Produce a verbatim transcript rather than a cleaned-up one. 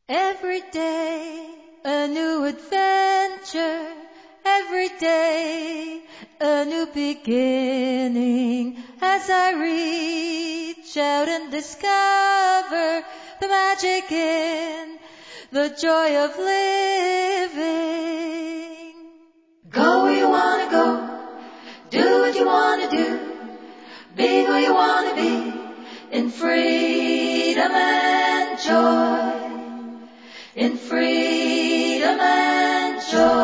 Every day, a new adventure. Every day, a new beginning. As I reach out and discover the magic in the joy of living. Go where you wanna go. Do what you wanna do. Be who you wanna be. In freedom and joy. In freedom and joy.